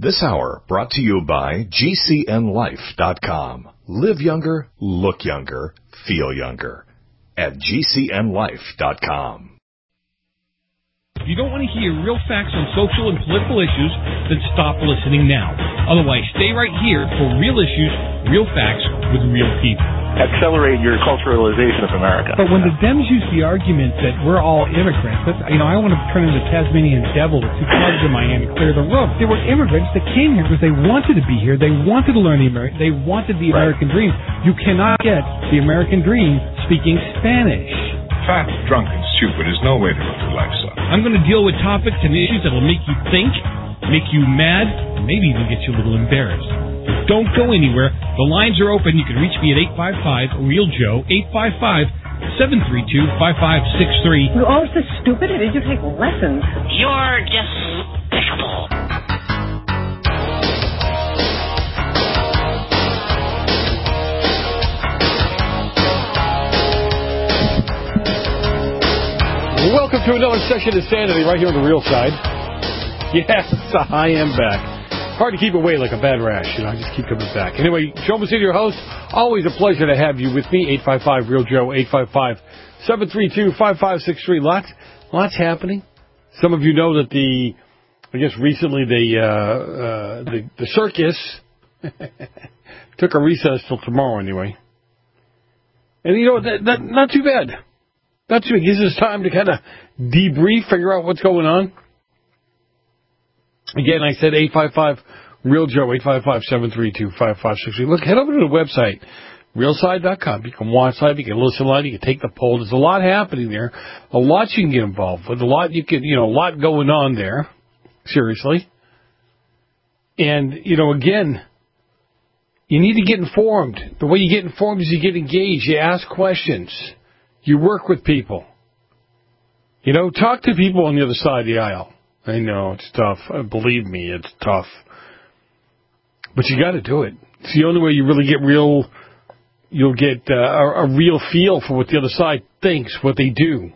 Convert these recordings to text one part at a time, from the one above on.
This hour brought to you by GCNLife.com. Live younger, look younger, feel younger. At GCNLife.com. If you don't want to hear real facts on social and political issues, then stop listening now. Otherwise, stay right here for real issues, real facts with real people. Accelerate your culturalization of America. But when the Dems use the argument that we're all immigrants, that's, I want to turn into Tasmanian devil with two clubs in my hand and clear the room. They were immigrants that came here because they wanted to be here. They wanted to learn they wanted the American dream. You cannot get the American dream speaking Spanish. Fat, drunk, and stupid is no way to live your life, son. I'm going to deal with topics and issues that will make you think, make you mad, and maybe even get you a little embarrassed. But don't go anywhere. The lines are open. You can reach me at 855-REAL-JOE, 855-732-5563. You're all so stupid. Did you take lessons? You're despicable. Welcome to another session of Sanity right here on the Real Side. Yes, I am back. Hard to keep away like a bad rash, I just keep coming back. Anyway, Joe Messina, your host. Always a pleasure to have you with me. 855-REAL-JOE, 855-732-5563. Lots happening. Some of you know that recently the circus took a recess till tomorrow anyway. And that not too bad. Not too bad. Gives us time to kind of debrief, figure out what's going on. Again, I said 855-REAL-JOE, 855-732-5563. Look, head over to the website, realside.com. You can watch live, you can listen live, you can take the poll. There's a lot happening there, a lot you can get involved with, a lot going on there. Seriously. And, again, you need to get informed. The way you get informed is you get engaged, you ask questions, you work with people. Talk to people on the other side of the aisle. I know, it's tough. Believe me, it's tough. But you got to do it. It's the only way you really get you'll get a real feel for what the other side thinks, what they do.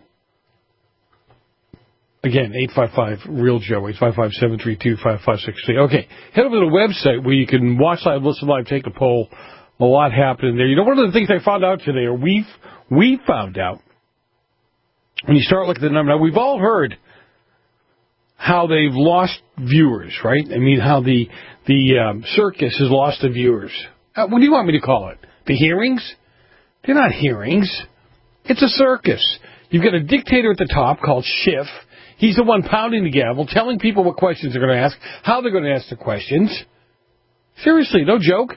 Again, 855-REAL-JOE, 855-732-5563. Okay, head over to the website where you can watch live, listen live, take a poll. A lot happening there. One of the things I found out today, or we found out, when you start looking at the number, now we've all heard how they've lost viewers, right? I mean, how the circus has lost the viewers. What do you want me to call it? The hearings? They're not hearings. It's a circus. You've got a dictator at the top called Schiff. He's the one pounding the gavel, telling people what questions they're going to ask, how they're going to ask the questions. Seriously, no joke.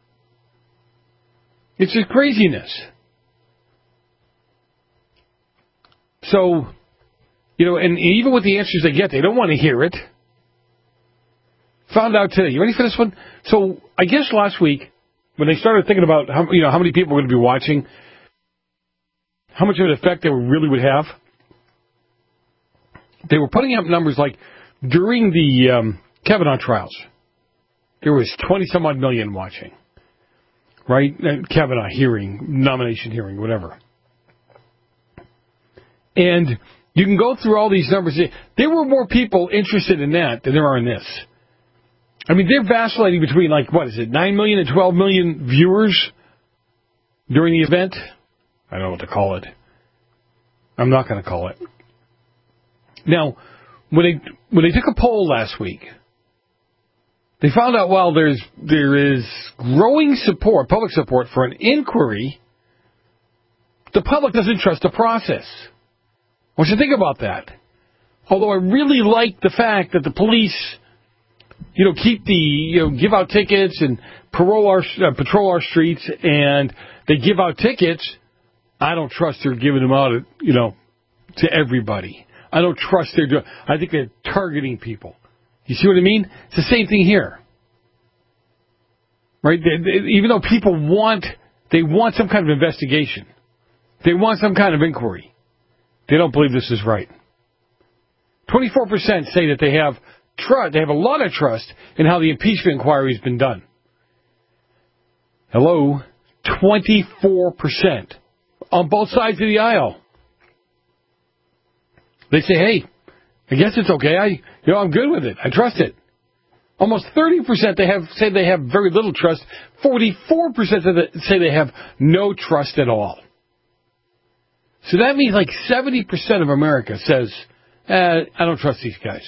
It's just craziness. So, and even with the answers they get, they don't want to hear it. Found out today. You ready for this one? So, I guess last week, when they started thinking about how many people were going to be watching, how much of an effect they really would have, they were putting up numbers like during the Kavanaugh trials, there was 20-some-odd million watching, right? Kavanaugh nomination hearing, whatever. And you can go through all these numbers. There were more people interested in that than there are in this. I mean, they're vacillating between, 9 million and 12 million viewers during the event? I don't know what to call it. I'm not going to call it. Now, when they took a poll last week, they found out while there is growing support, public support for an inquiry, the public doesn't trust the process. I want you to think about that. Although I really like the fact that the police, give out tickets and patrol our streets, and they give out tickets, I don't trust they're giving them out, to everybody. I don't trust I think they're targeting people. You see what I mean? It's the same thing here. Right? Even though people want some kind of investigation. They want some kind of inquiry. They don't believe this is right. 24% say that they have a lot of trust in how the impeachment inquiry has been done. Hello? 24% on both sides of the aisle. They say, hey, I guess it's okay. I'm good with it. I trust it. Almost 30% say they have very little trust. 44% say they have no trust at all. So that means like 70% of America says, I don't trust these guys.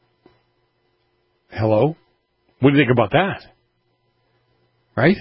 Hello? What do you think about that? Right?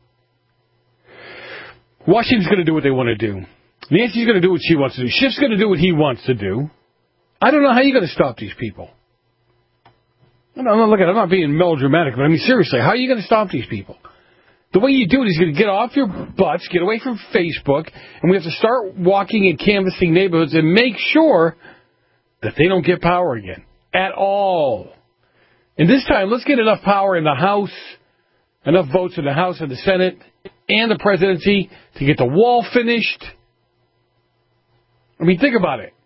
Washington's going to do what they want to do. Nancy's going to do what she wants to do. Schiff's going to do what he wants to do. I don't know how you're going to stop these people. I'm not being melodramatic, but I mean, seriously, how are you going to stop these people? The way you do it is you're going to get off your butts, get away from Facebook, and we have to start walking and canvassing neighborhoods and make sure that they don't get power again. At all. And this time, let's get enough power in the House, enough votes in the House and the Senate, and the presidency to get the wall finished. I mean, think about it.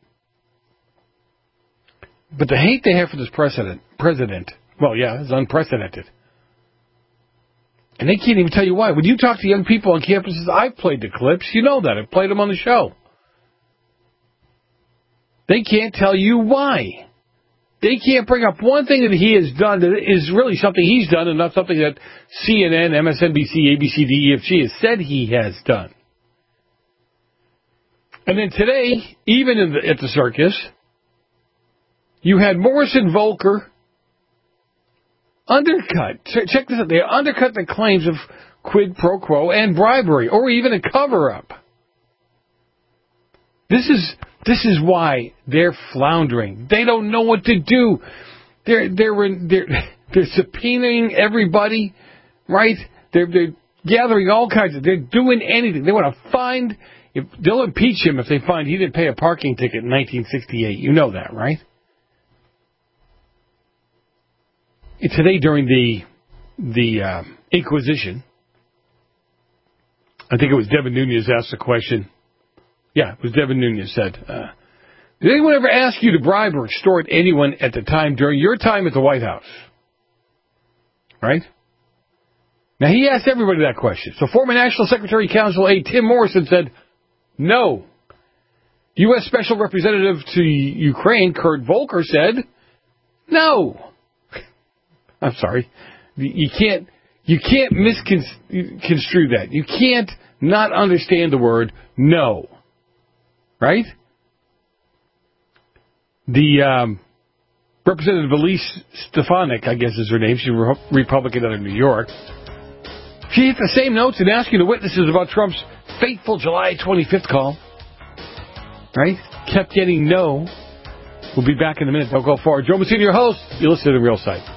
But the hate they have for this president, well, yeah, it's unprecedented. And they can't even tell you why. When you talk to young people on campuses, I've played the clips. You know that. I've played them on the show. They can't tell you why. They can't bring up one thing that he has done that is really something he's done and not something that CNN, MSNBC, ABCD, EFG has said he has done. And then today, even at the circus, you had Morrison Volker undercut. Check this out. They undercut the claims of quid pro quo and bribery, or even a cover-up. This is why they're floundering. They don't know what to do. They're subpoenaing everybody, right? They're gathering all kinds of. They're doing anything. They want to find. They'll impeach him if they find he didn't pay a parking ticket in 1968. You know that, right? Today during the Inquisition, I think it was Devin Nunes asked the question. Yeah, it was Devin Nunes said, did anyone ever ask you to bribe or extort anyone at the time during your time at the White House? Right? Now, he asked everybody that question. So former National Secretary Council aide Tim Morrison said, no. U.S. Special Representative to Ukraine, Kurt Volker, said, no. I'm sorry. You can't misconstrue that. You can't not understand the word no. Right? The Representative Elise Stefanik, I guess is her name. She's a Republican out of New York. She hit the same notes in asking the witnesses about Trump's fateful July 25th call. Right? Kept getting no. We'll be back in a minute. Don't go far. Joe Messina, your host. You listen to The Real Side.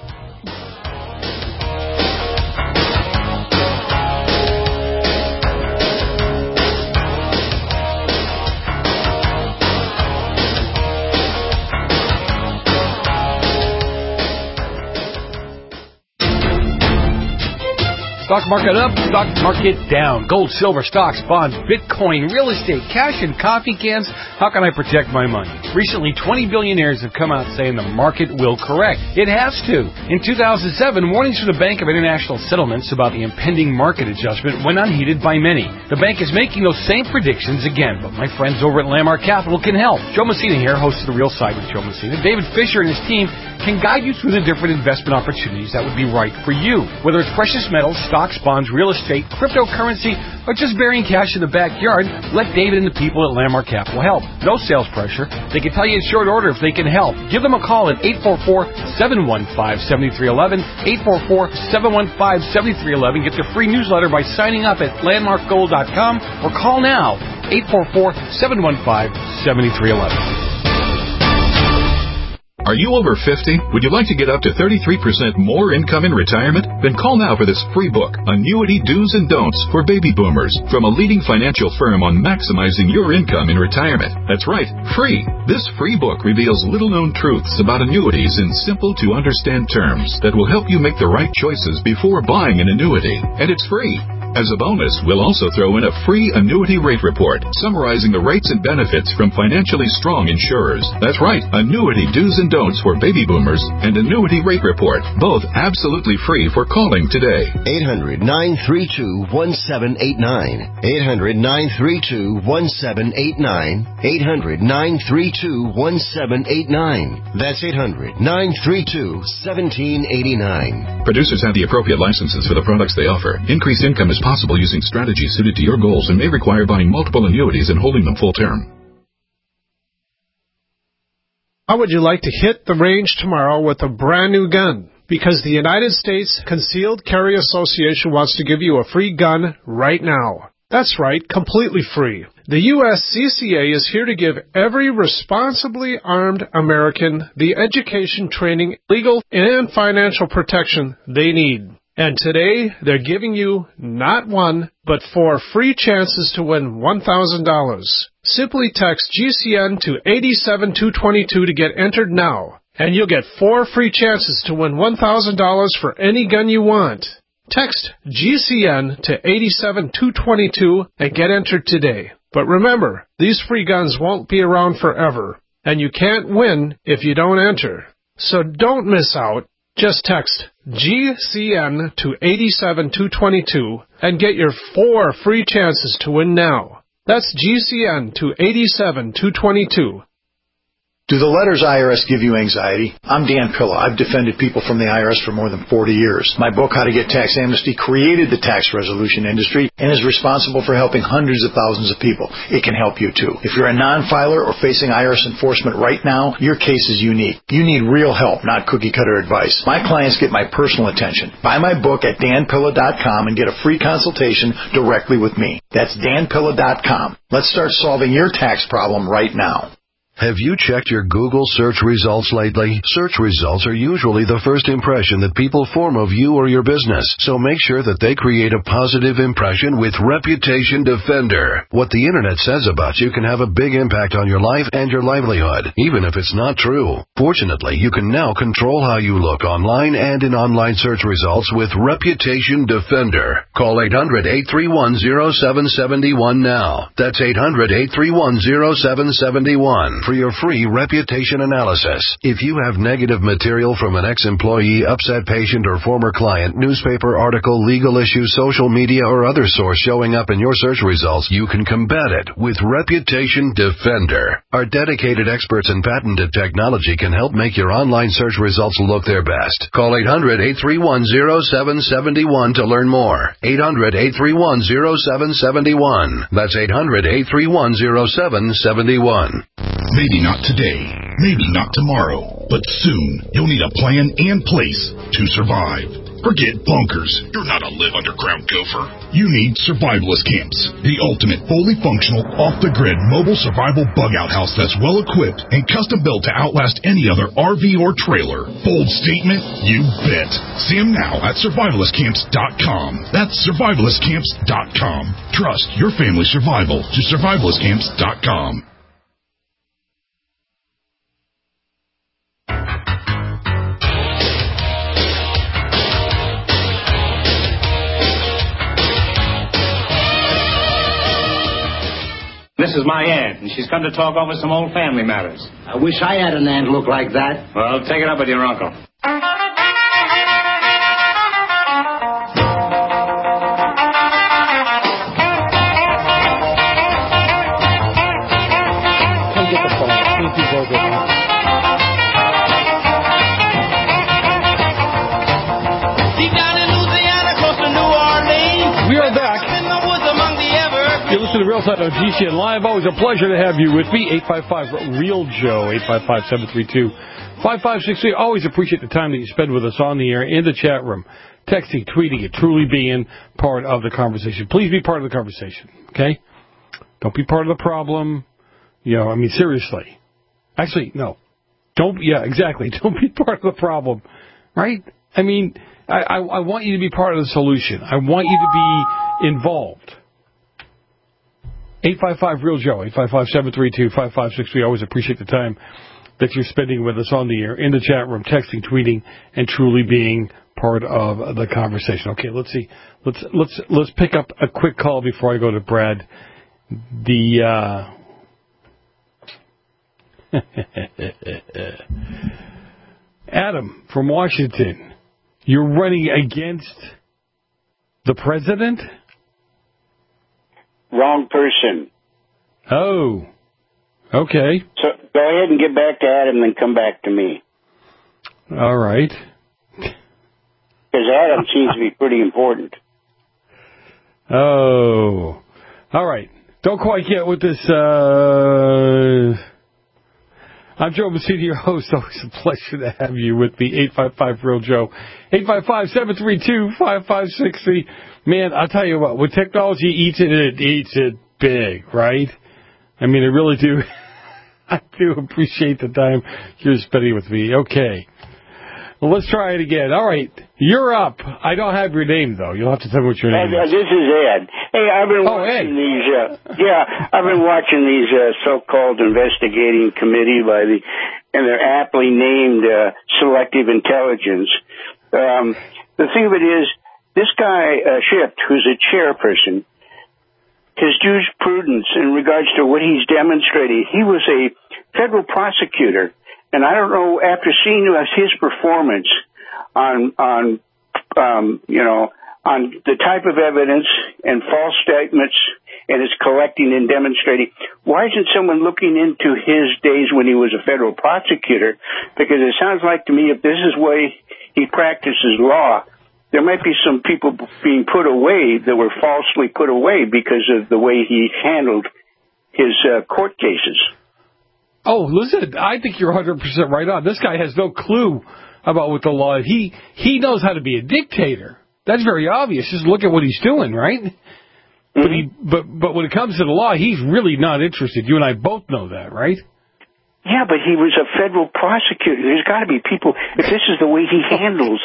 Stock market up, stock market down. Gold, silver, stocks, bonds, Bitcoin, real estate, cash, and coffee cans. How can I protect my money? Recently, 20 billionaires have come out saying the market will correct. It has to. In 2007, warnings from the Bank of International Settlements about the impending market adjustment went unheeded by many. The bank is making those same predictions again, but my friends over at Landmark Capital can help. Joe Messina here, host of The Real Side with Joe Messina. David Fisher and his team can guide you through the different investment opportunities that would be right for you. Whether it's precious metals, stocks, bonds, real estate, cryptocurrency, or just burying cash in the backyard, let David and the people at Landmark Capital help. No sales pressure. They can tell you in short order if they can help. Give them a call at 844-715-7311, 844-715-7311. Get their free newsletter by signing up at landmarkgold.com or call now, 844-715-7311. Are you over 50? Would you like to get up to 33% more income in retirement? Then call now for this free book, Annuity Do's and Don'ts for Baby Boomers, from a leading financial firm on maximizing your income in retirement. That's right, free. This free book reveals little-known truths about annuities in simple-to-understand terms that will help you make the right choices before buying an annuity. And it's free. As a bonus, we'll also throw in a free annuity rate report summarizing the rates and benefits from financially strong insurers. That's right, annuity do's and don'ts for baby boomers and annuity rate report, both absolutely free for calling today. 800-932-1789. 800-932-1789. 800-932-1789. That's 800-932-1789. Producers have the appropriate licenses for the products they offer. Increased income is possible using strategies suited to your goals and may require buying multiple annuities and holding them full term. How would you like to hit the range tomorrow with a brand new gun? Because the United States Concealed Carry Association wants to give you a free gun right now. That's right, completely free. The USCCA is here to give every responsibly armed American the education, training, legal, and financial protection they need. And today, they're giving you not one, but 4 free chances to win $1,000. Simply text GCN to 87222 to get entered now, and you'll get 4 free chances to win $1,000 for any gun you want. Text GCN to 87222 and get entered today. But remember, these free guns won't be around forever, and you can't win if you don't enter. So don't miss out. Just text GCN to 87222 and get your 4 free chances to win now. That's GCN to 87222. Do the letters IRS give you anxiety? I'm Dan Pilla. I've defended people from the IRS for more than 40 years. My book, How to Get Tax Amnesty, created the tax resolution industry and is responsible for helping hundreds of thousands of people. It can help you, too. If you're a non-filer or facing IRS enforcement right now, your case is unique. You need real help, not cookie-cutter advice. My clients get my personal attention. Buy my book at danpilla.com and get a free consultation directly with me. That's danpilla.com. Let's start solving your tax problem right now. Have you checked your Google search results lately? Search results are usually the first impression that people form of you or your business, so make sure that they create a positive impression with Reputation Defender. What the internet says about you can have a big impact on your life and your livelihood, even if it's not true. Fortunately, you can now control how you look online and in online search results with Reputation Defender. Call 800-831-0771 now. That's 800-831-0771. For your free reputation analysis. If you have negative material from an ex-employee, upset patient, or former client, newspaper article, legal issue, social media, or other source showing up in your search results, you can combat it with Reputation Defender. Our dedicated experts in patented technology can help make your online search results look their best. Call 800-831-0771 to learn more. 800-831-0771. That's 800-831-0771. Maybe not today, maybe not tomorrow, but soon you'll need a plan and place to survive. Forget bunkers. You're not a live underground gopher. You need survivalist camps, the ultimate fully functional, off-the-grid mobile survival bug-out house that's well-equipped and custom-built to outlast any other RV or trailer. Bold statement? You bet. See them now at survivalistcamps.com. That's survivalistcamps.com. Trust your family's survival to survivalistcamps.com. This is my aunt, and she's come to talk over some old family matters. I wish I had an aunt look like that. Well, take it up with your uncle. We are back. You're listening to Real Side on GCN Live. Always a pleasure to have you with me. 855-REAL-JOE, 855-732-5563. Always appreciate the time that you spend with us on the air, in the chat room, texting, tweeting it, truly being part of the conversation. Please be part of the conversation, okay? Don't be part of the problem. You know, I mean, seriously. Actually, no. Exactly. Don't be part of the problem, right? I mean, I want you to be part of the solution. I want you to be involved. 855-REAL-JOE, 855-732-5563. Always appreciate the time that you're spending with us on the air, in the chat room, texting, tweeting, and truly being part of the conversation. Okay, let's see. Let's pick up a quick call before I go to Brad. Adam from Washington, you're running against the president? Wrong person. Oh, okay. So go ahead and get back to Adam and come back to me. All right. Because Adam seems to be pretty important. Oh, all right. Don't quite get what this... I'm Joe Messina, your host. Always a pleasure to have you with me. 855-REAL-JOE. 855-732-5563. Man, I'll tell you what, when technology eats it big, right? I mean, I really do. I do appreciate the time you're spending with me. Okay. Well, let's try it again. All right. You're up. I don't have your name, though. You'll have to tell me what your name is. This is Ed. Hey, I've been watching these, I've been watching these so-called investigating committee and they're aptly named Selective Intelligence. The thing of it is, this guy, Schiff, who's a chairperson, his jurisprudence in regards to what he's demonstrated, he was a federal prosecutor. And I don't know, after seeing his performance on the type of evidence and false statements and his collecting and demonstrating, why isn't someone looking into his days when he was a federal prosecutor? Because it sounds like to me if this is the way he practices law, there might be some people being put away that were falsely put away because of the way he handled his court cases. Oh, listen, I think you're 100% right on. This guy has no clue about what the law is. He knows how to be a dictator. That's very obvious. Just look at what he's doing, right? Mm-hmm. But when it comes to the law, he's really not interested. You and I both know that, right? Yeah, but he was a federal prosecutor. There's got to be people, if this is the way he handles,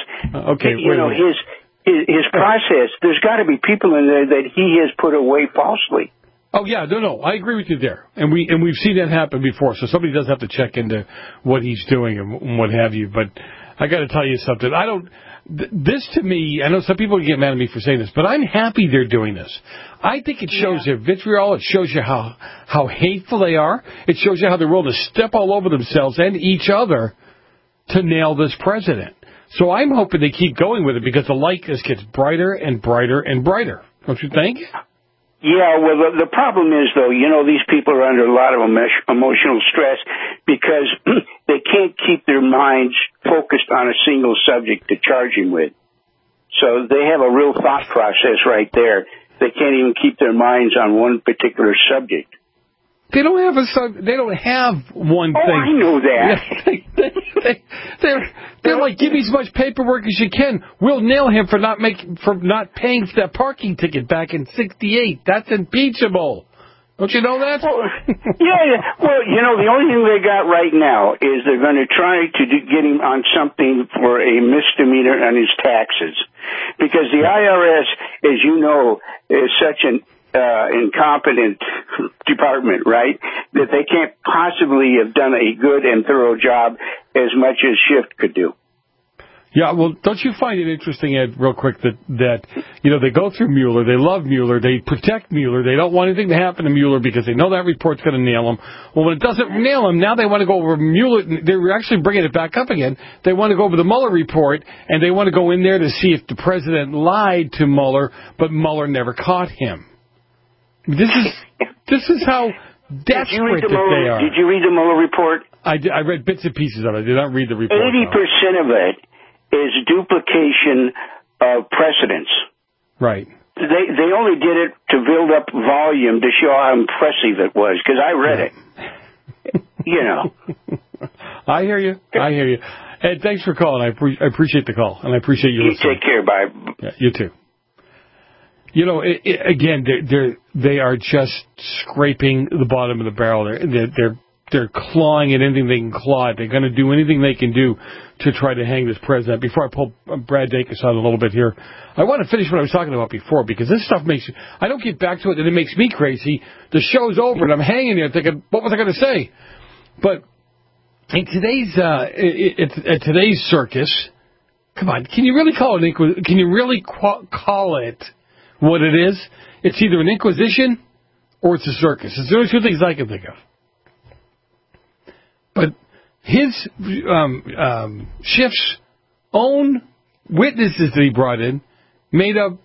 his process, there's got to be people in there that he has put away falsely. Oh, yeah, no, I agree with you there. And we've seen that happen before, so somebody does have to check into what he's doing and what have you. But I got to tell you something. This to me, I know some people get mad at me for saying this, but I'm happy they're doing this. I think it shows their vitriol. It shows you how hateful they are. It shows you how they're willing to step all over themselves and each other to nail this president. So I'm hoping they keep going with it because the light just gets brighter and brighter and brighter. Don't you think? Yeah, well, the problem is, though, these people are under a lot of emotional stress because they can't keep their minds focused on a single subject to charge him with. So they have a real thought process right there. They can't even keep their minds on one particular subject. They don't have one thing. I know that. They're like, give me as much paperwork as you can. We'll nail him for not paying for that parking ticket back in '68. That's impeachable. Don't you know that? Well, yeah. Well, the only thing they got right now is they're going to try to get him on something for a misdemeanor on his taxes, because the IRS, as you know, is such an incompetent department, right? That they can't possibly have done a good and thorough job as much as Schiff could do. Yeah, well, don't you find it interesting, Ed, real quick, that they go through Mueller, they love Mueller, they protect Mueller, they don't want anything to happen to Mueller because they know that report's going to nail him. Well, when it doesn't nail him, now they want to go over Mueller, they're actually bringing it back up again. They want to go over the Mueller report, and they want to go in there to see if the president lied to Mueller, but Mueller never caught him. This is how desperate that they are. Did you read the Mueller report? I read bits and pieces of it. I did not read the report. 80% of it is duplication of precedents. Right. They only did it to build up volume to show how impressive it was, because I read it. I hear you. Ed, thanks for calling. I appreciate the call, and I appreciate you listening. Take care. Bye. Yeah, you too. Again, they are just scraping the bottom of the barrel. They're clawing at anything they can claw at. They're going to do anything they can do to try to hang this president. Before I pull Brad Dacus out a little bit here, I want to finish what I was talking about before, because this stuff I don't get back to it, and it makes me crazy. The show's over, and I'm hanging there thinking, what was I going to say? But in today's circus, Come on, can you really call it Can you really call it what it is? It's either an inquisition or it's a circus. It's the only two things I can think of. But his Schiff's own witnesses that he brought in made a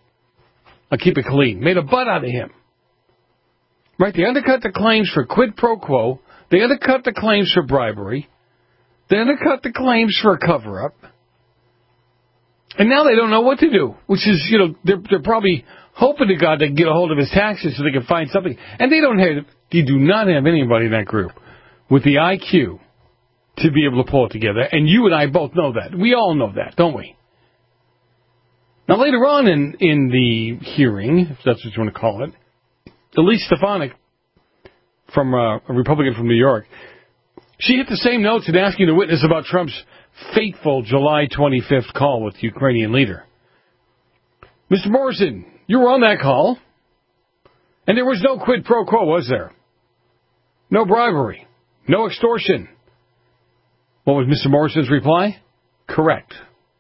butt out of him. Right? They undercut the claims for quid pro quo. They undercut the claims for bribery. They undercut the claims for a cover-up. And now they don't know what to do, which is, they're probably hoping to God they can get a hold of his taxes so they can find something. And they do not have anybody in that group with the IQ to be able to pull it together. And you and I both know that. We all know that, don't we? Now, later on in the hearing, if that's what you want to call it, Elise Stefanik, from a Republican from New York, she hit the same notes in asking the witness about Trump's fateful July 25th call with the Ukrainian leader. Mr. Morrison, you were on that call, and there was no quid pro quo, was there? No bribery, no extortion. What was Mr. Morrison's reply? Correct.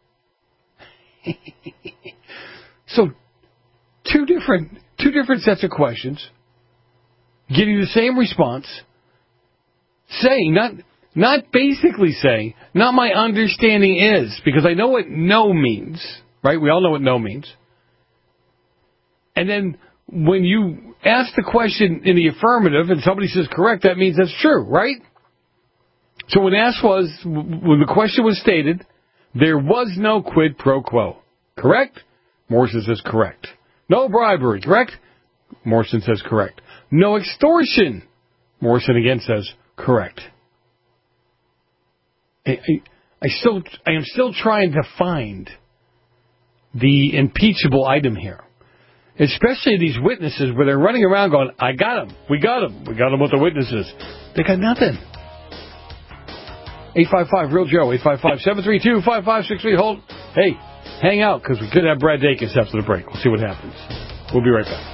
So, two different sets of questions, getting the same response, saying, not basically saying, not my understanding is, because I know what no means, right? We all know what no means. And then when you ask the question in the affirmative and somebody says correct, that means that's true, right? So when the question was stated, there was no quid pro quo. Correct? Morrison says correct. No bribery. Correct? Morrison says correct. No extortion. Morrison again says correct. I am still trying to find the impeachable item here. Especially these witnesses where they're running around going, I got him. We got him. We got him with the witnesses. They got nothing. 855-REAL-JOE, 855-732-5563. Hold. Hey, hang out, because we could have Brad Dacus after the break. We'll see what happens. We'll be right back.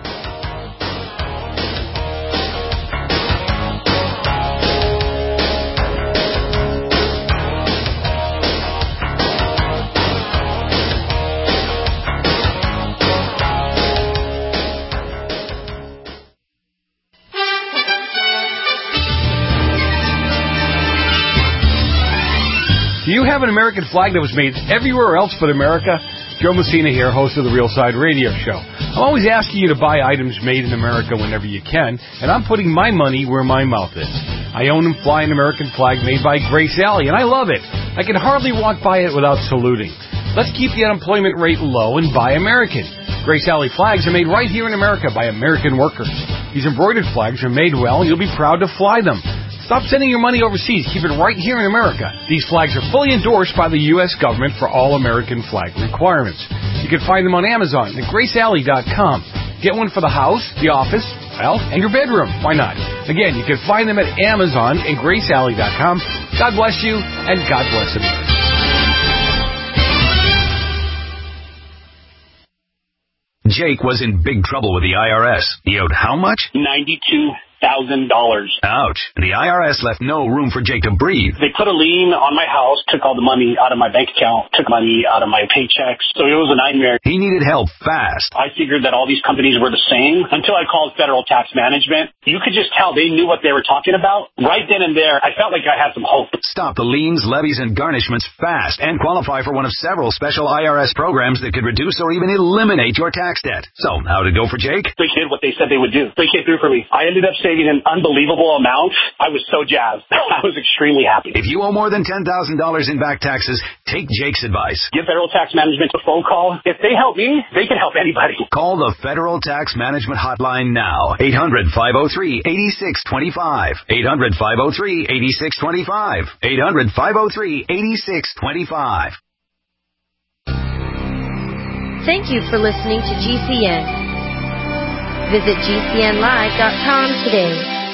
Do you have an American flag that was made everywhere else but America? Joe Messina here, host of the Real Side Radio Show. I'm always asking you to buy items made in America whenever you can, and I'm putting my money where my mouth is. I own and fly an American flag made by Grace Alley, and I love it. I can hardly walk by it without saluting. Let's keep the unemployment rate low and buy American. Grace Alley flags are made right here in America by American workers. These embroidered flags are made well, and you'll be proud to fly them. Stop sending your money overseas. Keep it right here in America. These flags are fully endorsed by the U.S. government for all American flag requirements. You can find them on Amazon at GraceAlley.com. Get one for the house, the office, and your bedroom. Why not? Again, you can find them at Amazon and GraceAlley.com. God bless you, and God bless America. Jake was in big trouble with the IRS. He owed how much? $92,000. Ouch. The IRS left no room for Jake to breathe. They put a lien on my house, took all the money out of my bank account, took money out of my paychecks. So it was a nightmare. He needed help fast. I figured that all these companies were the same until I called Federal Tax Management. You could just tell they knew what they were talking about. Right then and there, I felt like I had some hope. Stop the liens, levies, and garnishments fast and qualify for one of several special IRS programs that could reduce or even eliminate your tax debt. So, how'd it go for Jake? They did what they said they would do. They came through for me. I ended up saving an unbelievable amount. I was so jazzed. I was extremely happy. If you owe more than $10,000 in back taxes, take Jake's advice. Give Federal Tax Management a phone call. If they help me, they can help anybody. Call the Federal Tax Management Hotline now. 800-503-8625. 800-503-8625. 800-503-8625. Thank you for listening to GCN. Visit GCNlive.com today.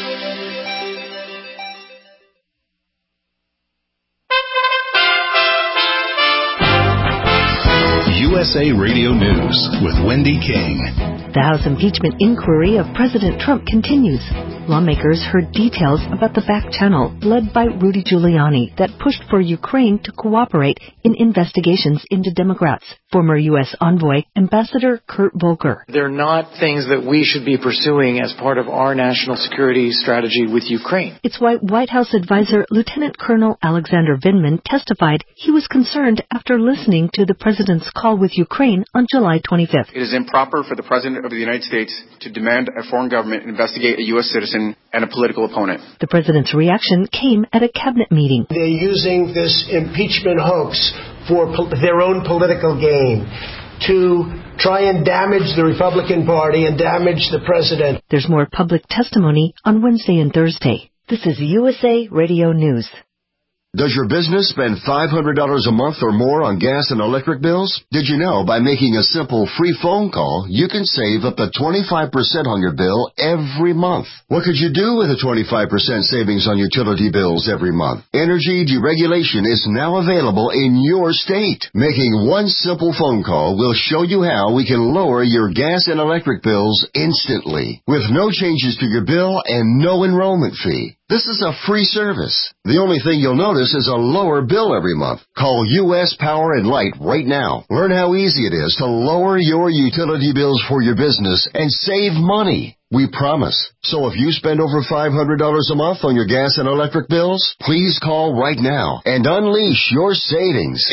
USA Radio News with Wendy King. The House impeachment inquiry of President Trump continues. Lawmakers heard details about the back channel led by Rudy Giuliani that pushed for Ukraine to cooperate in investigations into Democrats. Former U.S. envoy, Ambassador Kurt Volker. They're not things that we should be pursuing as part of our national security strategy with Ukraine. It's why White House advisor Lieutenant Colonel Alexander Vindman testified he was concerned after listening to the president's call with Ukraine on July 25th. It is improper for the President of the United States to demand a foreign government investigate a U.S. citizen and a political opponent. The president's reaction came at a cabinet meeting. They're using this impeachment hoax for their own political gain, to try and damage the Republican Party and damage the president. There's more public testimony on Wednesday and Thursday. This is USA Radio News. Does your business spend $500 a month or more on gas and electric bills? Did you know by making a simple free phone call, you can save up to 25% on your bill every month? What could you do with a 25% savings on utility bills every month? Energy deregulation is now available in your state. Making one simple phone call will show you how we can lower your gas and electric bills instantly, with no changes to your bill and no enrollment fee. This is a free service. The only thing you'll notice is a lower bill every month. Call U.S. Power and Light right now. Learn how easy it is to lower your utility bills for your business and save money. We promise. So if you spend over $500 a month on your gas and electric bills, please call right now and unleash your savings.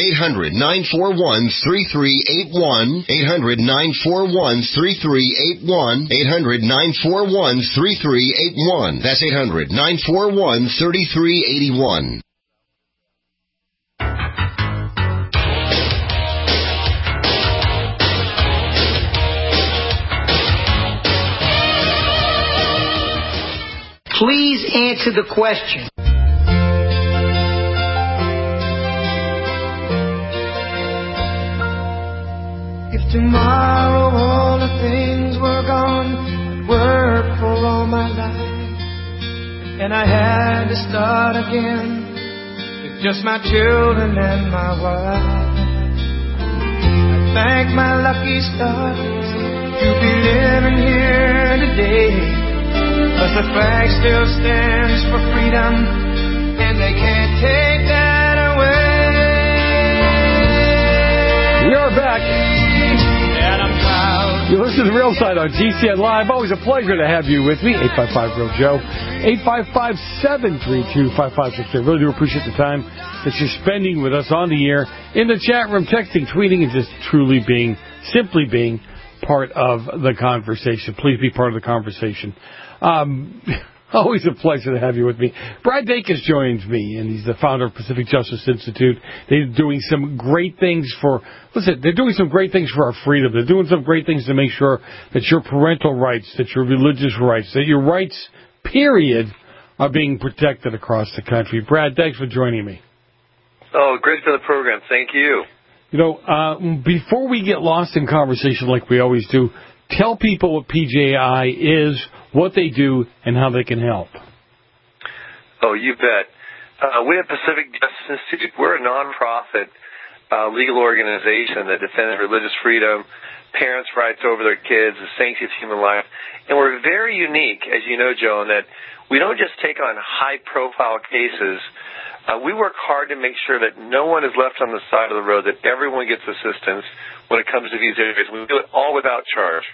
800-941-3381. 800-941-3381. 800-941-3381. That's 800-941-3381. Please answer the question. If tomorrow all the things were gone, I'd worked for all my life, and I had to start again with just my children and my wife. I thank my lucky stars to be living here today. 'Cause the flag still stands for freedom, and they can't take that away. We are back. And I'm proud. You listen to The Real Side on GCN Live. Always a pleasure to have you with me. 855-REAL-JOE. 855-732-5563. Really do appreciate the time that you're spending with us on the air, in the chat room, texting, tweeting, and just simply being part of the conversation. Please be part of the conversation. Always a pleasure to have you with me. Brad Dacus joins me, and he's the founder of Pacific Justice Institute. They're doing some great things they're doing some great things for our freedom. They're doing some great things to make sure that your parental rights, that your religious rights, that your rights, period, are being protected across the country. Brad, thanks for joining me. Oh, great for the program. Thank you. You know, before we get lost in conversation like we always do, tell people what PJI is, what they do, and how they can help. Oh, you bet. We at Pacific Justice Institute, we're a nonprofit legal organization that defends religious freedom, parents' rights over their kids, the sanctity of human life. And we're very unique, as you know, Joe, in that we don't just take on high-profile cases. We work hard to make sure that no one is left on the side of the road, that everyone gets assistance when it comes to these areas. We do it all without charge.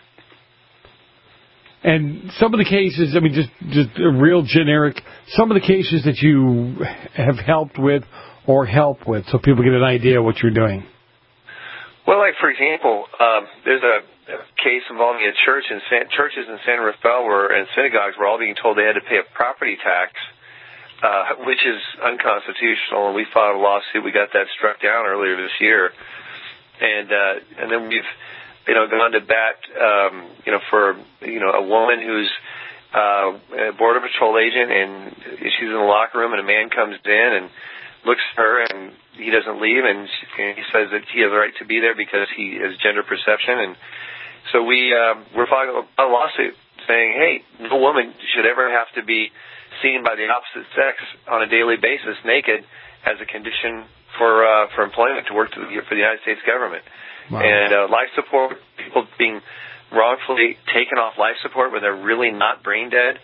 And some of the cases, I mean, just real generic, some of the cases that you have helped with or help with, so people get an idea of what you're doing. Well, like, for example, there's a case involving a church and churches in San Rafael and synagogues were all being told they had to pay a property tax, which is unconstitutional, and we filed a lawsuit. We got that struck down earlier this year. And then we've gone to bat, for, a woman who's a Border Patrol agent, and she's in the locker room, and a man comes in and looks at her, and he doesn't leave, and he says that he has the right to be there because he is gender perception. And so we're filing a lawsuit saying, hey, no woman should ever have to be seen by the opposite sex on a daily basis naked as a condition for employment to work for the United States government. Wow. And life support, people being wrongfully taken off life support when they're really not brain dead.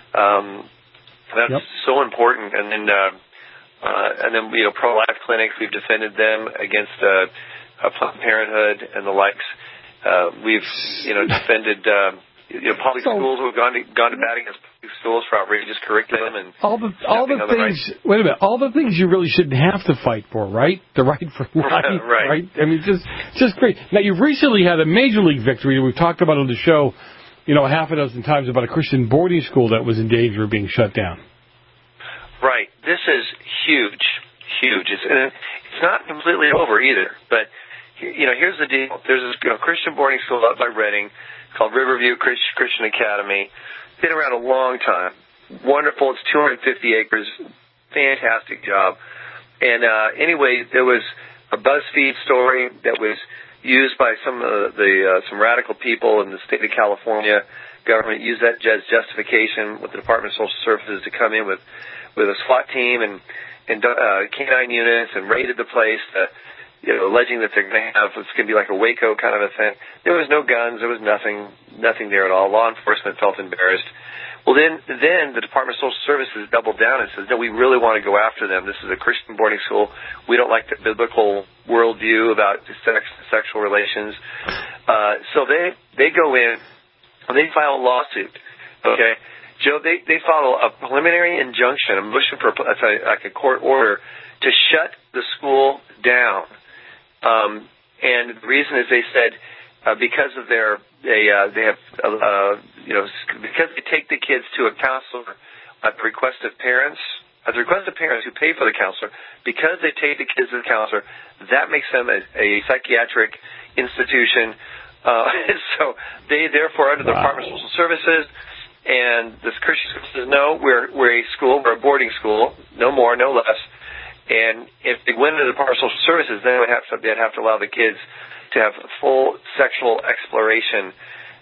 That's so important. And then pro-life clinics, we've defended them against Planned Parenthood and the likes. We've defended public schools who have gone to bat against public schools for outrageous curriculum and all the things. Wait a minute, all the things you really shouldn't have to fight for, right? The right for life, right? I mean, just great. Now, you've recently had a major league victory that we've talked about on the show, a half a dozen times, about a Christian boarding school that was in danger of being shut down. Right. This is huge. It's not completely over either, but here's the deal. There's this Christian boarding school up by Reading called Riverview Christian Academy. Been around a long time. Wonderful. It's 250 acres. Fantastic job. And anyway, there was a BuzzFeed story that was used by some radical people in the state of California. Government used that as justification with the Department of Social Services to come in with a SWAT team and canine units and raided the place. Alleging that they're going to have, it's going to be like a Waco kind of a thing. There was no guns. There was nothing there at all. Law enforcement felt embarrassed. Well, then the Department of Social Services doubled down and says, no, we really want to go after them. This is a Christian boarding school. We don't like the biblical worldview about sexual relations. So they go in and they file a lawsuit. Okay, Joe, they file a preliminary injunction, a motion for like a court order to shut the school down. And the reason is they said because of because they take the kids to a counselor at the request of parents who pay for the counselor, because they take the kids to the counselor, that makes them a psychiatric institution. So they therefore under the Department of Social Services, and this Christian school says, no, we're a school, we're a boarding school, no more, no less. And if they went into the Department of Social Services, then they'd have to allow the kids to have full sexual exploration,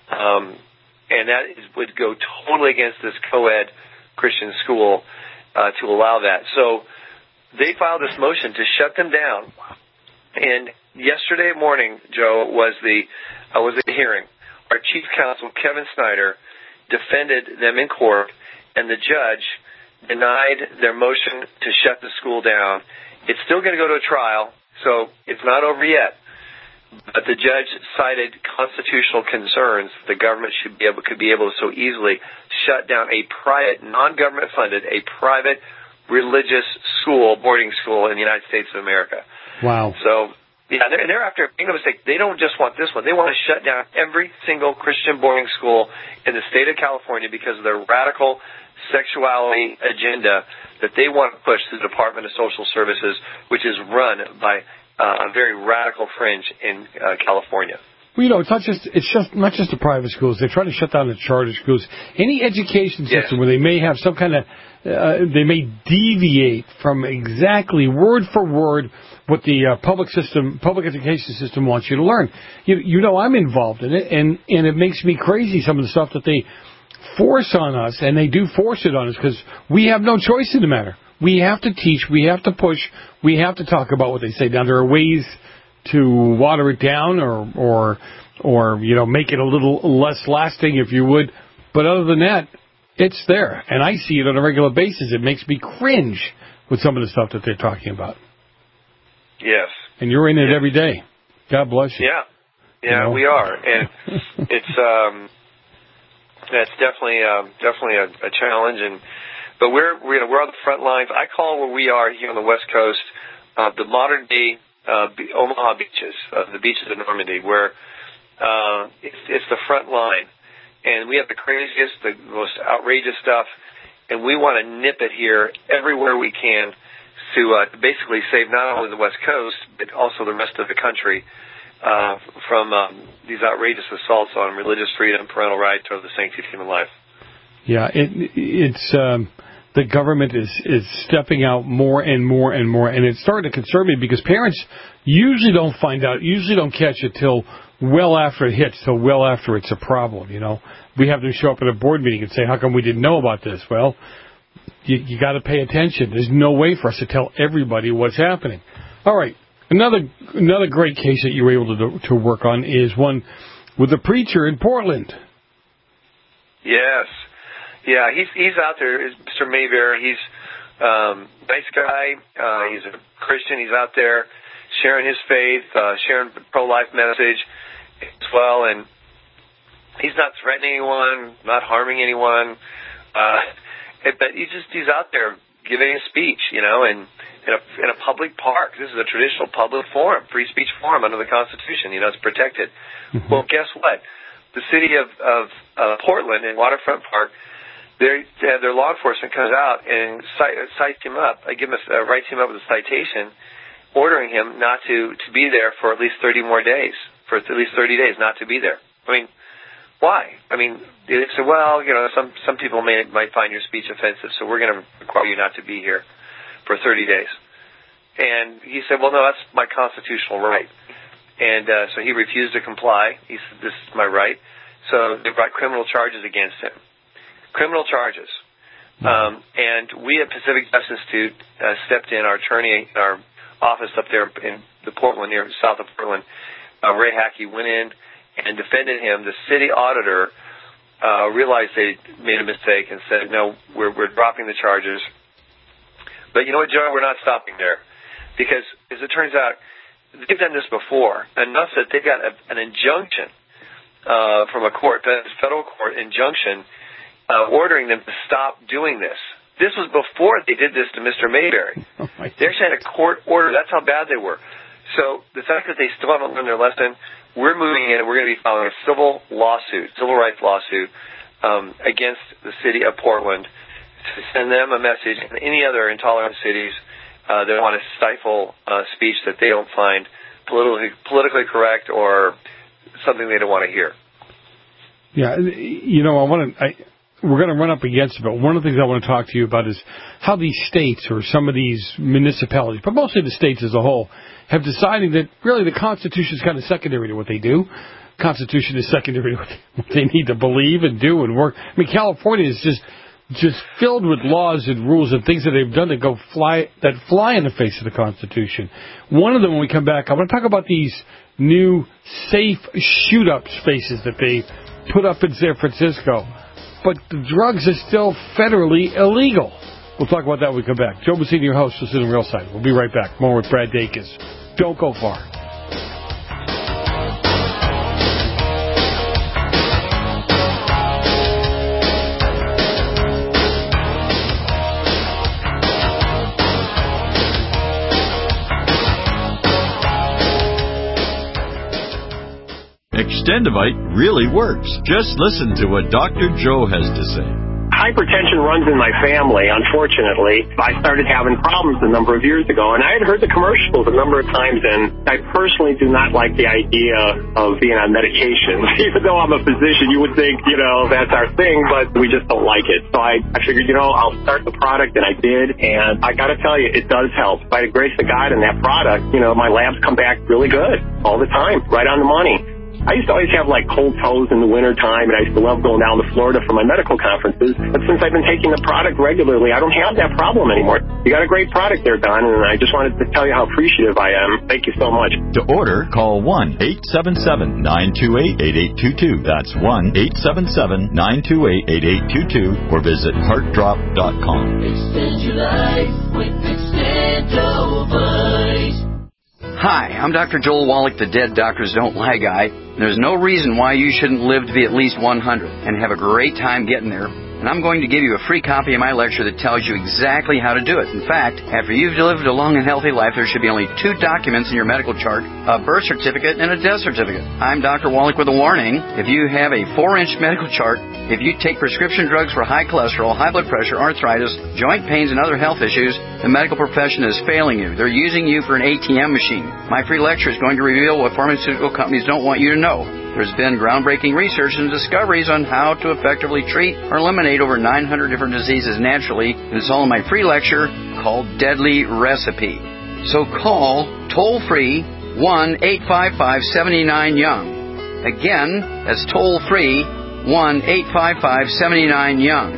and that would go totally against this co-ed Christian school to allow that. So they filed this motion to shut them down. And yesterday morning, Joe, was the hearing. Our chief counsel, Kevin Snyder, defended them in court, and the judge denied their motion to shut the school down. It's still going to go to a trial, so it's not over yet. But the judge cited constitutional concerns the government could be able to so easily shut down a private, non-government funded, a private religious school, boarding school in the United States of America. Wow. So, yeah, and they're after, make no mistake, they don't just want this one. They want to shut down every single Christian boarding school in the state of California because of their radical sexuality agenda that they want to push to the Department of Social Services, which is run by a very radical fringe in California. Well, it's not just the private schools. They're trying to shut down the charter schools. Any education system where they may have some kind of, they may deviate from exactly word for word what the public education system wants you to learn. I'm involved in it, and it makes me crazy, some of the stuff that they force on us, and they do force it on us because we have no choice in the matter. We have to teach, we have to push, we have to talk about what they say. Now, there are ways to water it down or make it a little less lasting, if you would. But other than that, it's there. And I see it on a regular basis. It makes me cringe with some of the stuff that they're talking about. Yes. And you're in it every day. God bless you. Yeah, we are. And it's definitely a challenge, but we're on the front lines. I call where we are here on the West Coast the modern day Omaha beaches, the beaches of Normandy, where it's the front line, and we have the craziest, the most outrageous stuff, and we want to nip it here everywhere we can to basically save not only the West Coast but also the rest of the country from these outrageous assaults on religious freedom, parental rights, or the sanctity of human life. Yeah, it's the government is stepping out more and more and more, and it's starting to concern me because parents usually don't find out, usually don't catch it till well after it hits, till well after it's a problem. We have them show up at a board meeting and say, "How come we didn't know about this?" Well, you got to pay attention. There's no way for us to tell everybody what's happening. All right. Another great case that you were able to work on is one with a preacher in Portland. Yes. Yeah, he's out there. Mr. Mayberry. He's nice guy. He's a Christian. He's out there sharing his faith, sharing the pro-life message as well, and he's not threatening anyone, not harming anyone. But he's out there giving a speech, and in a public park. This is a traditional public forum, free speech forum under the Constitution. It's protected. Mm-hmm. Well, guess what? The city of Portland in Waterfront Park, their law enforcement comes out and cites him up. Writes him up with a citation, ordering him not to be there for at least 30 more days, for at least 30 days not to be there. I mean, why? I mean, they said, well, some people might find your speech offensive, so we're going to require you not to be here for 30 days. And he said, well, no, that's my constitutional right. And so he refused to comply. He said, this is my right. So they brought criminal charges against him. Criminal charges. And we at Pacific Justice Institute stepped in. Our attorney in our office up there in the Portland, near south of Portland, Ray Hackey, went in and defended him. The city auditor realized they made a mistake and said, no, we're dropping the charges. But you know what, Joe? We're not stopping there. Because, as it turns out, they've done this before, enough that they've got an injunction from a court, a federal court injunction, ordering them to stop doing this. This was before they did this to Mr. Mayberry. Oh, they actually had a court order. That's how bad they were. So the fact that they still haven't learned their lesson, we're moving in and we're going to be filing a civil rights lawsuit against the city of Portland to send them a message and any other intolerant cities that want to stifle speech that they don't find politically correct or something they don't want to hear. Yeah, we're going to run up against it, but one of the things I want to talk to you about is how these states or some of these municipalities, but mostly the states as a whole, have decided that really the Constitution is kind of secondary to what they do. Constitution is secondary to what they need to believe and do and work. I mean, California is just filled with laws and rules and things that they've done that fly in the face of the Constitution. One of them, when we come back, I want to talk about these new safe shoot-up spaces that they put up in San Francisco. But the drugs are still federally illegal. We'll talk about that when we come back. Joe Messina, your host, listen to Real Side. We'll be right back. More with Brad Dacus. Don't go far. Extendivite really works. Just listen to what Dr. Joe has to say. Hypertension runs in my family, unfortunately. I started having problems a number of years ago, and I had heard the commercials a number of times, and I personally do not like the idea of being on medication. Even though I'm a physician, you would think, that's our thing, but we just don't like it. So I figured, I'll start the product, and I did, and I got to tell you, it does help. By the grace of God and that product, my labs come back really good all the time, right on the money. I used to always have cold toes in the wintertime, and I used to love going down to Florida for my medical conferences. But since I've been taking the product regularly, I don't have that problem anymore. You got a great product there, Don, and I just wanted to tell you how appreciative I am. Thank you so much. To order, call 1-877-928-8822. That's 1-877-928-8822, or visit heartdrop.com. Extend your life with Extendivite. Hi, I'm Dr. Joel Wallach, the Dead Doctors Don't Lie guy. There's no reason why you shouldn't live to be at least 100 and have a great time getting there. And I'm going to give you a free copy of my lecture that tells you exactly how to do it. In fact, after you've lived a long and healthy life, there should be only 2 documents in your medical chart, a birth certificate and a death certificate. I'm Dr. Wallach with a warning. If you have a 4-inch medical chart, if you take prescription drugs for high cholesterol, high blood pressure, arthritis, joint pains, and other health issues, the medical profession is failing you. They're using you for an ATM machine. My free lecture is going to reveal what pharmaceutical companies don't want you to know. There's been groundbreaking research and discoveries on how to effectively treat or eliminate over 900 different diseases naturally, and it's all in my free lecture called Deadly Recipe. So call toll-free 1-855-79-YOUNG. Again, that's toll-free 1-855-79-YOUNG.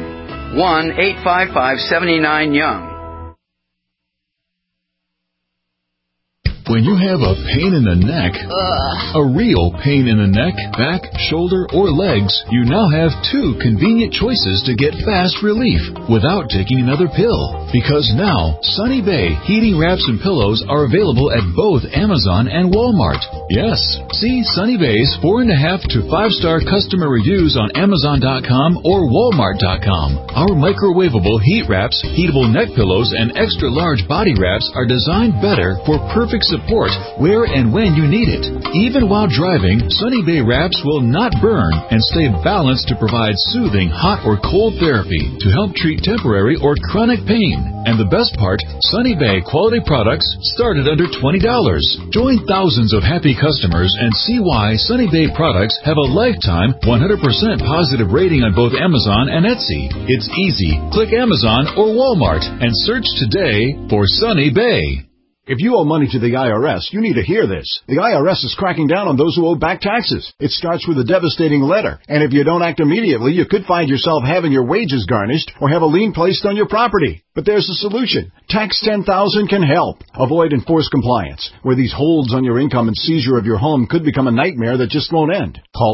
1-855-79-YOUNG. When you have a pain in the neck, a real pain in the neck, back, shoulder, or legs, you now have 2 convenient choices to get fast relief without taking another pill. Because now, Sunny Bay heating wraps and pillows are available at both Amazon and Walmart. Yes, see Sunny Bay's 4.5 to 5-star customer reviews on Amazon.com or Walmart.com. Our microwavable heat wraps, heatable neck pillows, and extra-large body wraps are designed better for perfect support where and when you need it. Even while driving, Sunny Bay wraps will not burn and stay balanced to provide soothing hot or cold therapy to help treat temporary or chronic pain. And the best part, Sunny Bay quality products start at under $20. Join thousands of happy customers and see why Sunny Bay products have a lifetime 100% positive rating on both Amazon and Etsy. It's easy. Click Amazon or Walmart and search today for Sunny Bay. If you owe money to the IRS, you need to hear this. The IRS is cracking down on those who owe back taxes. It starts with a devastating letter, and if you don't act immediately, you could find yourself having your wages garnished or have a lien placed on your property. But there's a solution. Tax 10,000 can help. Avoid enforced compliance, where these holds on your income and seizure of your home could become a nightmare that just won't end. Call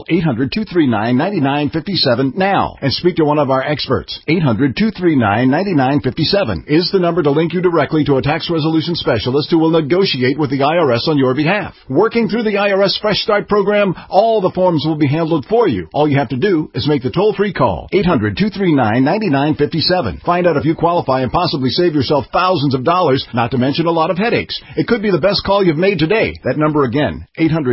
800-239-9957 now and speak to one of our experts. 800-239-9957 is the number to link you directly to a tax resolution specialist who will negotiate with the IRS on your behalf. Working through the IRS Fresh Start program, all the forms will be handled for you. All you have to do is make the toll-free call. 800-239-9957. Find out if you qualify and possibly save yourself thousands of dollars, not to mention a lot of headaches. It could be the best call you've made today. That number again,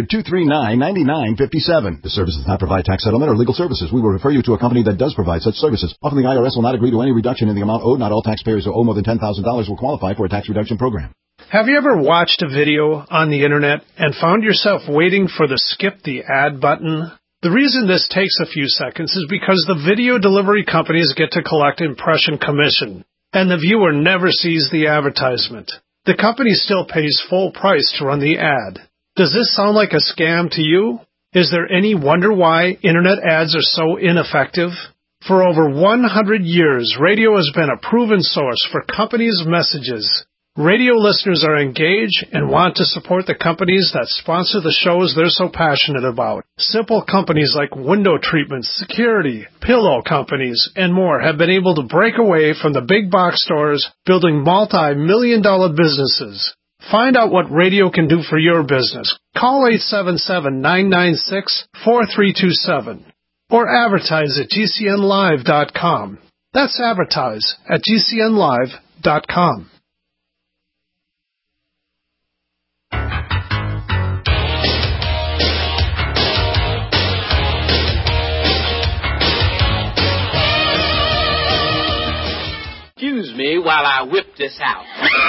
800-239-9957. This service does not provide tax settlement or legal services. We will refer you to a company that does provide such services. Often the IRS will not agree to any reduction in the amount owed. Not all taxpayers who owe more than $10,000 will qualify for a tax reduction program. Have you ever watched a video on the internet and found yourself waiting for the skip the ad button? The reason this takes a few seconds is because the video delivery companies get to collect impression commission, and the viewer never sees the advertisement. The company still pays full price to run the ad. Does this sound like a scam to you? Is there any wonder why internet ads are so ineffective? For over 100 years, radio has been a proven source for companies' messages. Radio listeners are engaged and want to support the companies that sponsor the shows they're so passionate about. Simple companies like window treatments, security, pillow companies, and more have been able to break away from the big box stores, building multi-million-dollar businesses. Find out what radio can do for your business. Call 877-996-4327 or advertise at GCNlive.com. That's advertise at GCNlive.com. Excuse me while I whip this out.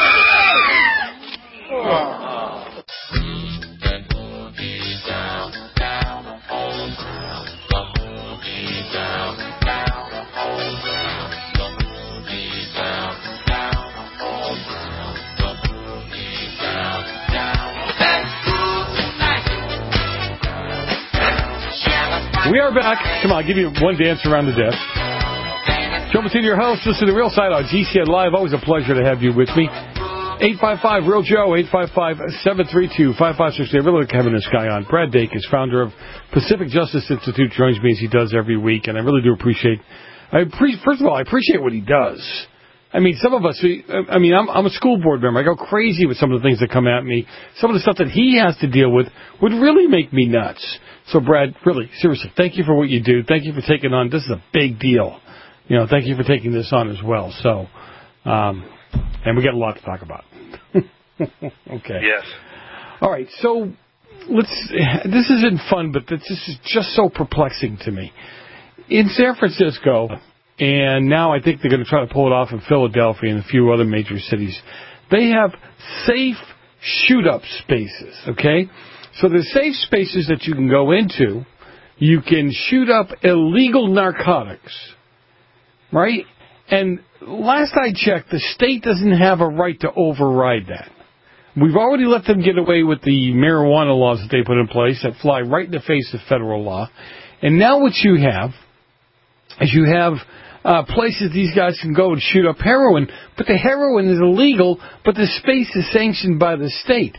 We are back. Come on, I'll give you one dance around the desk. Joe Martini, your host. Listen to the Real Side on GCN Live. Always a pleasure to have you with me. 855-REAL-JOE, 855-732-5568. Really like having this guy on. Brad Dacus, founder of Pacific Justice Institute, joins me as he does every week, and I really do appreciate. First of all, I appreciate what he does. I mean, some of us. I'm a school board member. I go crazy with some of the things that come at me. Some of the stuff that he has to deal with would really make me nuts. So, Brad, really, seriously, thank you for what you do. Thank you for taking on. This is a big deal. You know, thank you for taking this on as well. So, and we got a lot to talk about. Okay. Yes. All right. So, this isn't fun, but this is just so perplexing to me. In San Francisco, and now I think they're going to try to pull it off in Philadelphia and a few other major cities, they have safe shoot-up spaces, okay? So there's safe spaces that you can go into. You can shoot up illegal narcotics, right? And last I checked, the state doesn't have a right to override that. We've already let them get away with the marijuana laws that they put in place that fly right in the face of federal law. And now what you have is you have places these guys can go and shoot up heroin, but the heroin is illegal, but the space is sanctioned by the state.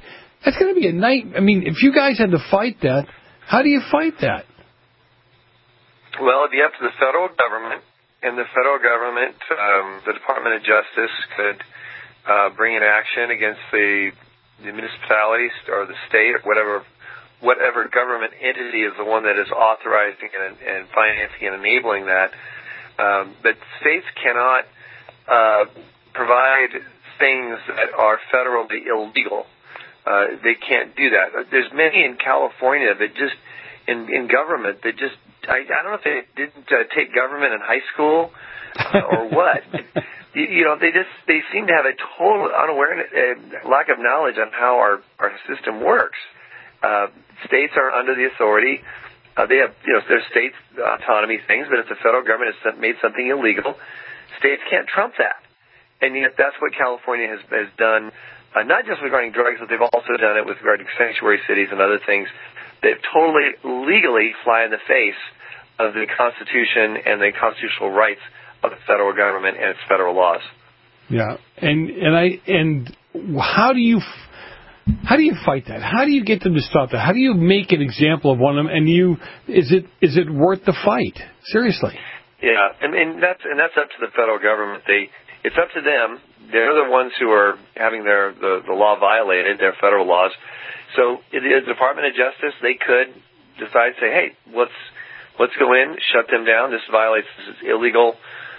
That's going to be a night. I mean, if you guys had to fight that, how do you fight that? Well, it'd be up to the federal government, and the federal government, the Department of Justice, could bring an action against the municipalities or the state or whatever government entity is the one that is authorizing and financing and enabling that. But states cannot provide things that are federally illegal. They can't do that. There's many in California that just, in government, that just, I don't know if they didn't take government in high school or what. They seem to have a total unawareness, lack of knowledge on how our system works. States are under the authority. They have, there's state autonomy things, but if the federal government has made something illegal, states can't trump that. And yet that's what California has done, not just regarding drugs, but they've also done it with regard to sanctuary cities and other things. They've totally legally fly in the face of the Constitution and the constitutional rights of the federal government and its federal laws. Yeah, and how do you fight that? How do you get them to stop that? How do you make an example of one of them? And is it worth the fight? Seriously. Yeah, and that's up to the federal government. It's up to them. They're the ones who are having the law violated, their federal laws. So the Department of Justice, they could decide, say, hey, let's go in, shut them down. This violates illegal,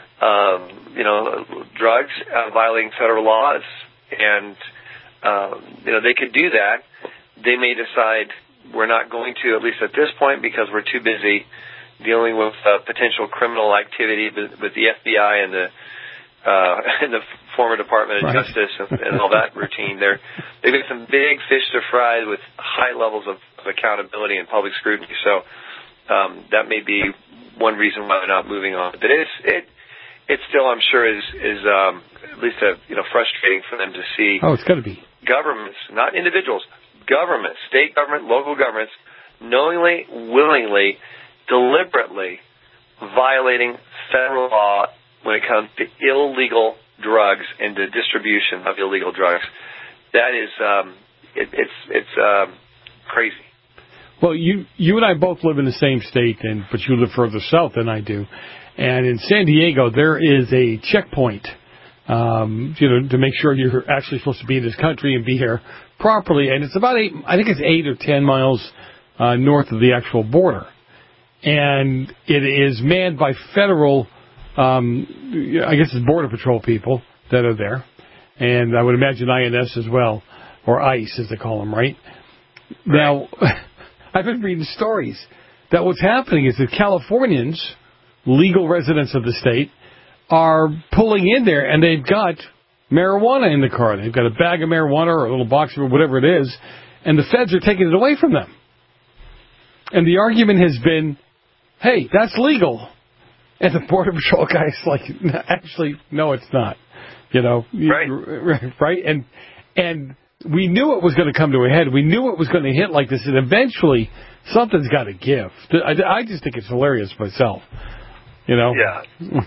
drugs, violating federal laws, and they could do that. They may decide we're not going to, at least at this point, because we're too busy dealing with potential criminal activity with the FBI and the former Department of Justice and all that routine. They've got some big fish to fry with high levels of accountability and public scrutiny. So that may be one reason why they're not moving on. But it still, I'm sure, is at least frustrating for them to see. Oh, it's got to be governments, not individuals, governments, state government, local governments, knowingly, willingly, deliberately violating federal law when it comes to illegal drugs and the distribution of illegal drugs. That is, it's crazy. Well, you and I both live in the same state, but you live further south than I do. And in San Diego, there is a checkpoint, to make sure you're actually supposed to be in this country and be here properly. And it's about 8 or 10 miles north of the actual border. And it is manned by federal, I guess it's Border Patrol people that are there. And I would imagine INS as well, or ICE as they call them, right? Now, I've been reading stories that what's happening is that Californians, legal residents of the state, are pulling in there and they've got marijuana in the car. They've got a bag of marijuana or a little box or whatever it is, and the feds are taking it away from them. And the argument has been, hey, that's legal. And the Border Patrol guy's like, actually, no, it's not. Right? And we knew it was going to come to a head. We knew it was going to hit like this, and eventually something's got to give. I just think it's hilarious myself. Yeah,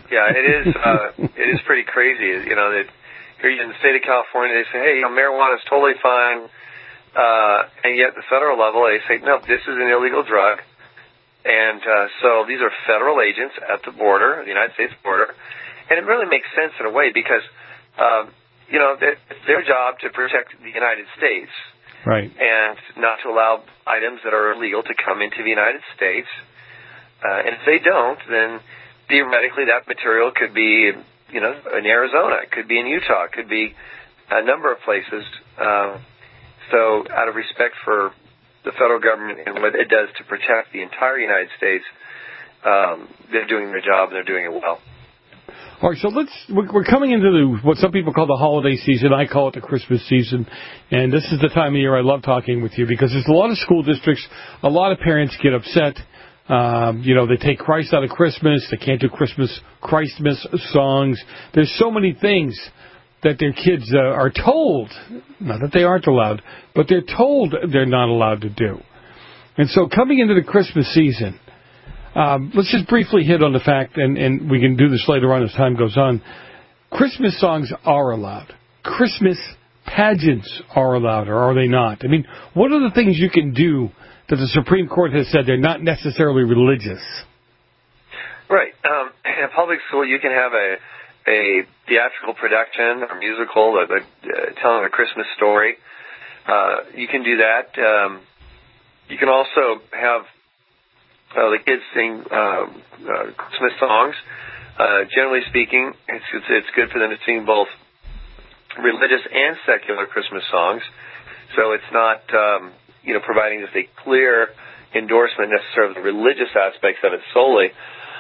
it is pretty crazy. That here in the state of California, they say, hey, marijuana is totally fine, and yet at the federal level, they say, no, this is an illegal drug. And so these are federal agents at the border, the United States border. And it really makes sense in a way because, it's their job to protect the United States. Right. And not to allow items that are illegal to come into the United States. And if they don't, then theoretically that material could be, in Arizona. It could be in Utah. It could be a number of places. So out of respect for the federal government and what it does to protect the entire United States, they're doing their job and they're doing it well. All right, so we're coming into what some people call the holiday season. I call it the Christmas season. And this is the time of year I love talking with you because there's a lot of school districts, a lot of parents get upset. They take Christ out of Christmas. They can't do Christmas songs. There's so many things that their kids are told, not that they aren't allowed, but they're told they're not allowed to do. And so coming into the Christmas season, let's just briefly hit on the fact, and we can do this later on as time goes on, Christmas songs are allowed. Christmas pageants are allowed, or are they not? I mean, what are the things you can do that the Supreme Court has said they're not necessarily religious? Right. In a public school, you can have a theatrical production or musical, telling a Christmas story. You can do that. You can also have the kids sing Christmas songs. Generally speaking, it's good for them to sing both religious and secular Christmas songs. So it's not providing just a clear endorsement necessarily of the religious aspects of it solely.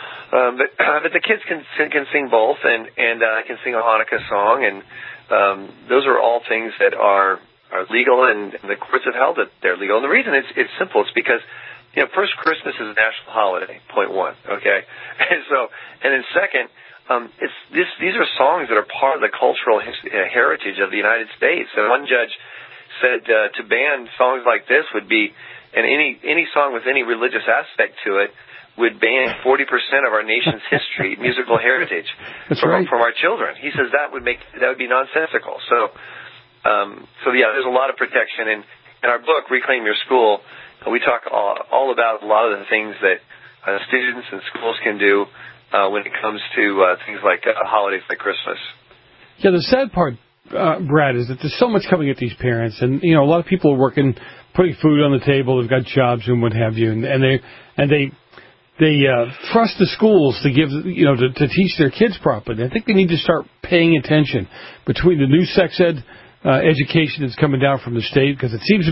But the kids can sing both, and can sing a Hanukkah song, and those are all things that are legal, and the courts have held that they're legal. And the reason it's simple. It's because first, Christmas is a national holiday. Point one. Okay, and then second, these are songs that are part of the cultural heritage of the United States. And one judge said to ban songs like this would be, and any song with any religious aspect to it, would ban 40% of our nation's history, musical heritage from our children. He says that would be nonsensical. So there's a lot of protection. And in our book, Reclaim Your School, we talk all about a lot of the things that students and schools can do when it comes to things like holidays like Christmas. Yeah, the sad part, Brad, is that there's so much coming at these parents, and a lot of people are working, putting food on the table. They've got jobs and what have you, and they trust the schools to give, to teach their kids properly. I think they need to start paying attention between the new sex ed education that's coming down from the state, because it seems to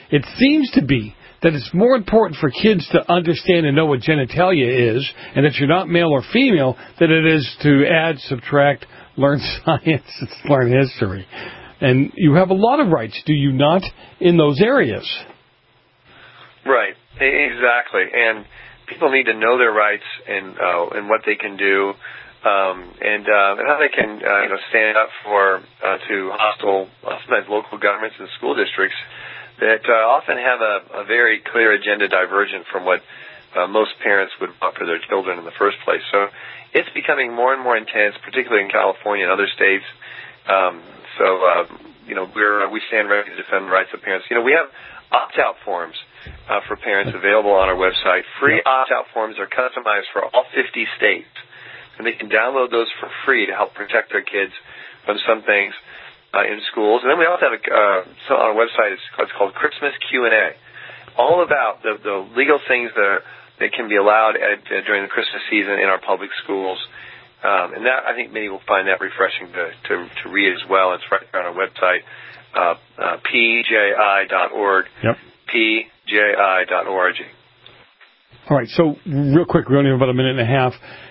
be that it's more important for kids to understand and know what genitalia is, and that you're not male or female, than it is to add, subtract, learn science, learn history. And you have a lot of rights, do you not, in those areas? Right, exactly. And people need to know their rights and what they can do, and how they can stand up to hostile, sometimes local governments and school districts that often have a very clear agenda divergent from what most parents would want for their children in the first place. So it's becoming more and more intense, particularly in California and other states. We stand ready to defend the rights of parents. We have opt-out forms for parents available on our website. Free opt-out forms are customized for all 50 states, and they can download those for free to help protect their kids from some things in schools. And then we also have on our website, it's called Christmas Q&A, all about the legal things that can be allowed during the Christmas season in our public schools. And that, I think many will find that refreshing to read as well. It's right there on our website, pji.org. Yep. pji.org. All right, so real quick, we only have about a minute and a half.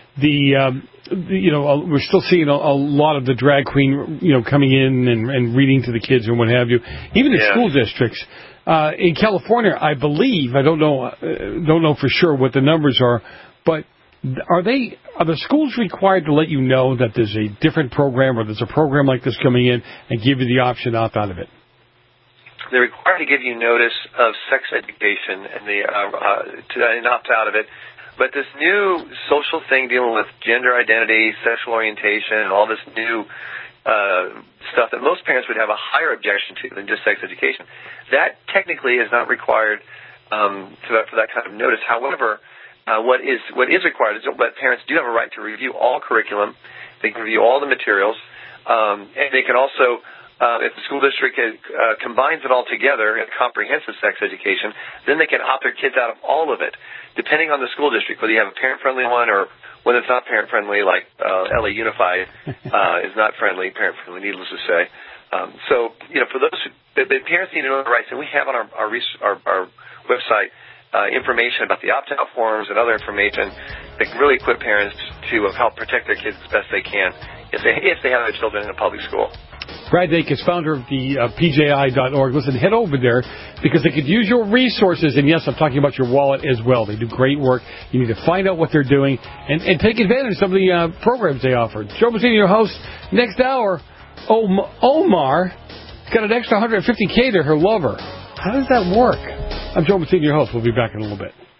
We're still seeing a lot of the drag queen, coming in and reading to the kids and what have you, even in school districts. In California, I believe, I don't know for sure what the numbers are, but are the schools required to let you know that there's a different program or there's a program like this coming in and give you the option opt out of it? They're required to give you notice of sex education and opt out of it. But this new social thing dealing with gender identity, sexual orientation, and all this new stuff that most parents would have a higher objection to than just sex education, that technically is not required for that kind of notice. However, what is required is that parents do have a right to review all curriculum. They can review all the materials, and they can also, if the school district combines it all together in comprehensive sex education, then they can opt their kids out of all of it, depending on the school district, whether you have a parent-friendly one or one that's not parent-friendly, like LA Unified is not parent-friendly, needless to say. For those parents need to know the rights, and we have on our website information about the opt-out forms and other information that can really equip parents to help protect their kids as best they can if they have their children in a public school. Brad Dacus, founder of the PJI.org. Listen, head over there because they could use your resources. And, yes, I'm talking about your wallet as well. They do great work. You need to find out what they're doing and take advantage of some of the programs they offer. Joe Mazzini, your host. Next hour, Omar got an extra $150K to her lover. How does that work? I'm Joe Mazzini, your host. We'll be back in a little bit.